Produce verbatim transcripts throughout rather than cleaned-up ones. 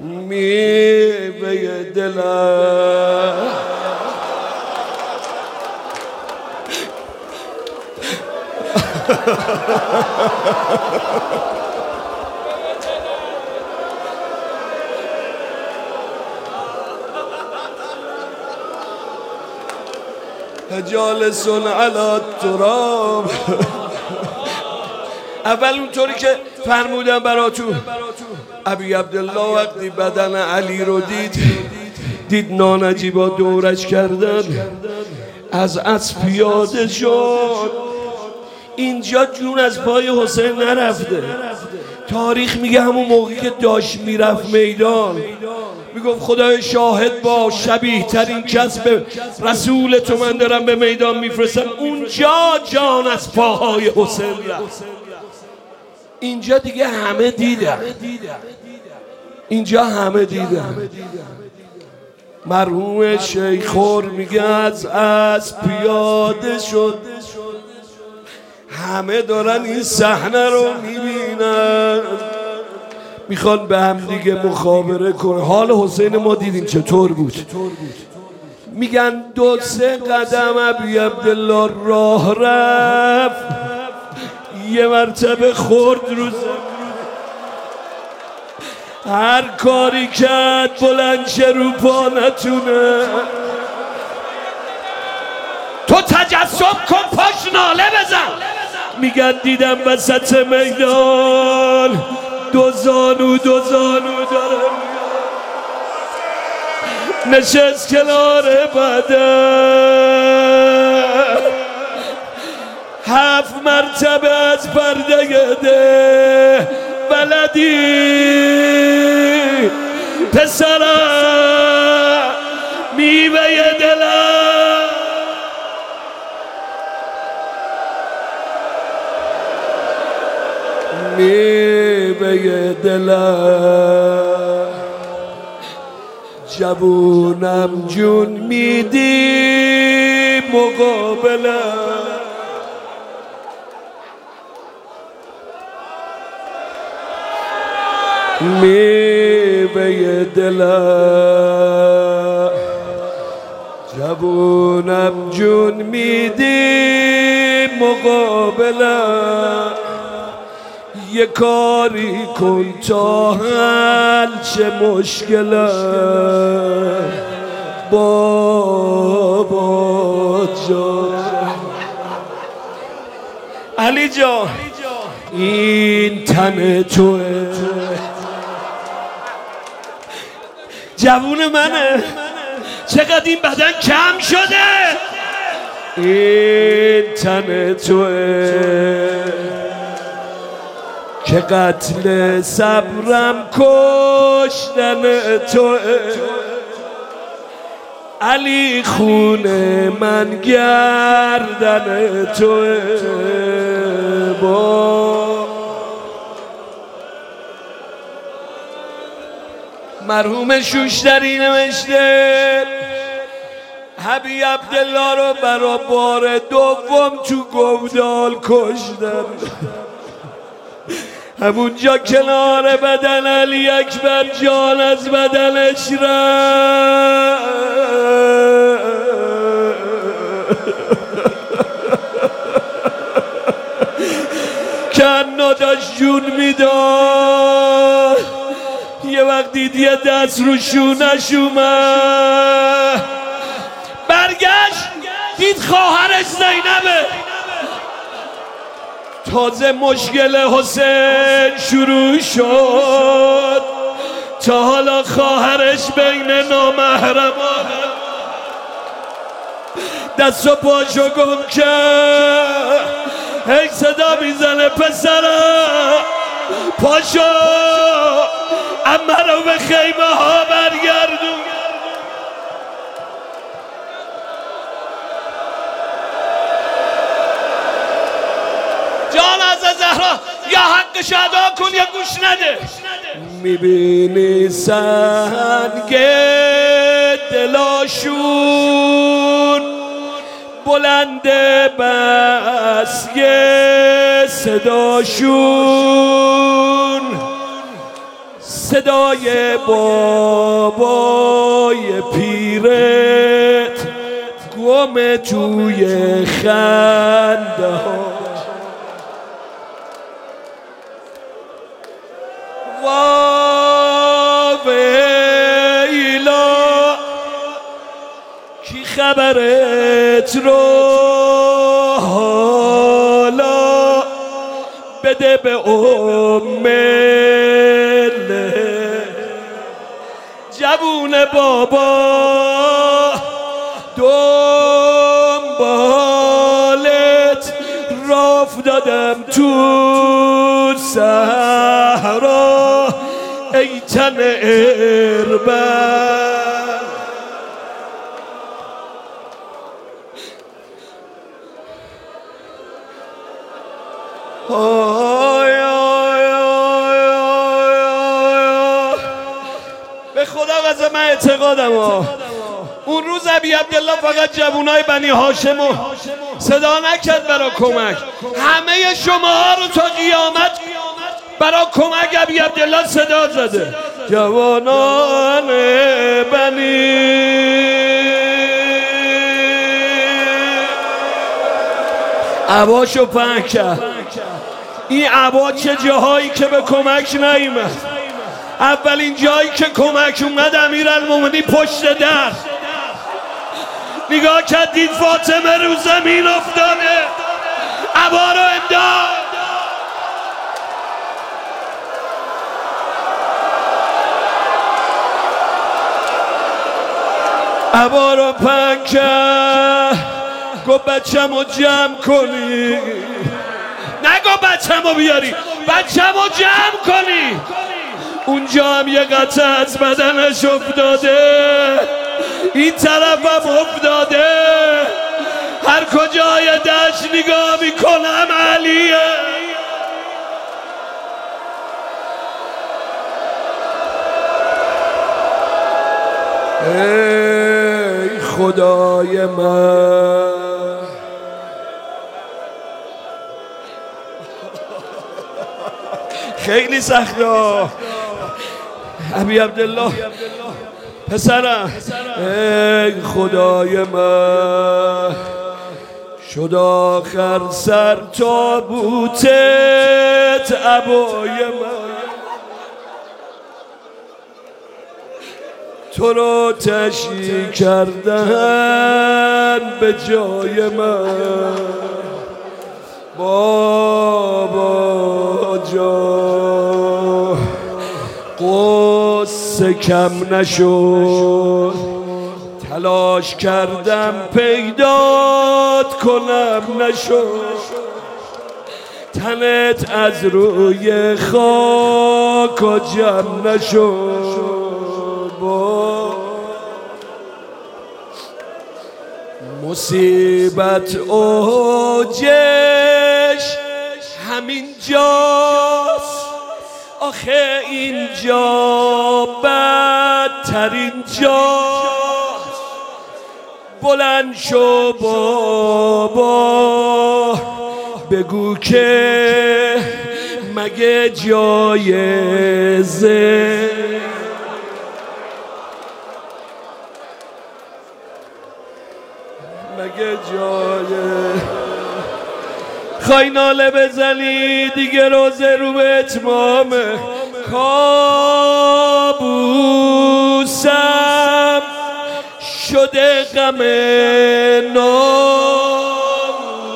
میوه دلم جالس علی التراب. اول اونطوری که فرمودم براتون، ابی عبدالله وقتی بدن علی رو دید، دید نانجیبا دورش کردن، از اسب پیاده شد. اینجا جون از پای حسین نرفته. تاریخ میگه همون موقعی که داشت میرفت میدان، میگفت خدای شاهد با شبیه ترین کس به رسول تو من دارم به میدان میفرستم. اونجا جان از پاهای حسین رفت. اینجا دیگه همه دیدن، اینجا همه دیدن. مرحوم شیخور میگه از اسب پیاده شد، همه دارن این صحنه رو میبینن، میخوان به هم دیگه مخابره کنه. حال حسین ما دیدیم چطور بود. میگن دو سه قدم ابی عبدالله راه رفت، یه مرتبه خورد رو زمین. هر کاری کرد بلند شه رو پا نتونه. تو تجسم کن پاش ناله بزن. میگن دیدم وسط میدان دو زانو دو زانو دارم نشست کنار بدن، هفت مرتبه از پرده ده بلدی پسرم میوه دلم. میوه دلم جوونم جون میدی مقابلم. میوه دلم جوونم جون میدی مقابلم. یه کاری کن تا حل چه مشکلم بابا جان. علی جان این تن توه، جوون منه، چقدر این بدن کم شده. این تن توه که قتل صبرم کشتن توه. علی خون من گردن توه. با مرحوم شوشتری نوشته ابی عبدالله رو برا بار دوم تو گودال کشتن. همونجا کنار بدن علی اکبر جان از بدنش رفت. کنا داشت جون میداد، یه وقت دید یه دست رو شونش اومد، برگشت دید خواهرش زینبه. تازه مشکل حسین شروع شد، تا حالا خواهرش بین نامحرمان دست و پاشو گم کرد. هی صدا میزنه پسرم پاشو امه رو به خیمه ها برگردون. جان از زهرا یا حقش ادا کن یا گوش نده. میبینی سنگ دلاشون بلنده بس یه صداشون، صدای بابای پیرت گم توی خنده ها. واویلا کی خبرت رو حالا بده به امله جوون بابا دنبالت راف دادم تو صحرا ای تن اربد. آی آی آی آی به خدا قسم من اعتقادم ها اون روز ابی عبدالله فقط جوونای بنی هاشمو صدا نکرد برا کمک، همه شماها رو تا قیامت برا کمک ابی عبدالله صدا زده. جوانان بنی عباشو پهن کرد. این عبا چه جاهایی که به کمک نیامد، اولین جایی که کمک اومد امیرالمومنین پشت در نگاه کرد دید فاطمه رو زمین افتاده، عبا رو انداخت. عبا رو پهن کرد، گفت بچم رو جمع کنی، نگو بچم رو بیاری، بچم رو جمع کنی. اونجا هم یه قطعه از بدنش افتاده، این طرف هم افتاده، هر کجای دشت نگاه میکنم علیه. ای خدای من خیلی سخته ابی عبدالله پسرم. ای خدای من شد آخر سر تابوتت عبای من، تو رو تشییع کردن به جای من. بابا جا قصه کم نشد، تلاش کردم پیدات کنم نشد، تنت از روی خاک و جمع نشد. با مصیبت اوجش همین جاست، آخه اینجا بدترین جاست. بلند شو بابا بگو که مگه جایزه مگه جایه خواهی ناله بزنی دیگه روزه رو به اتمامه. کابوسم شده غم نام،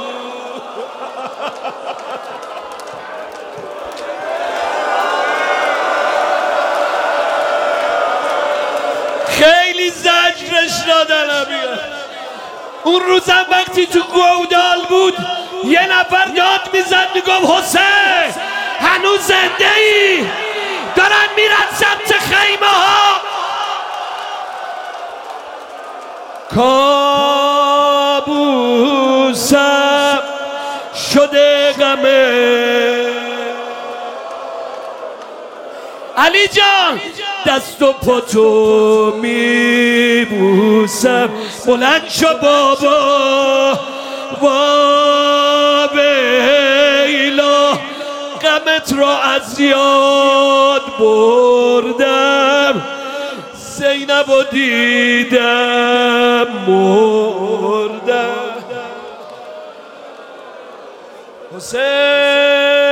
خیلی زجرش دادن بیاد. اون روزم وقتی تو گودال بود یه نفر داد میزد میگفت حسین هنوز زنده ای؟ دارن میرن سمت خیمه ها. کابوسم شده غمه. علی جان دست و پاتو میبوسم، بلند شو بابا و بیلا غمت را از یاد بردم زینب و دیدم مردم حسین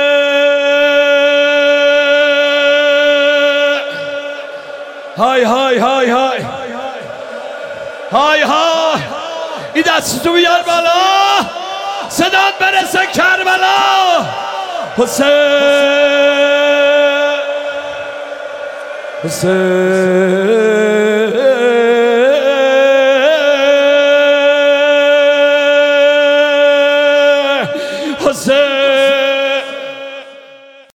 های های های های های های این دست تو بیار بالا صدات برسه کربلا حسین حسین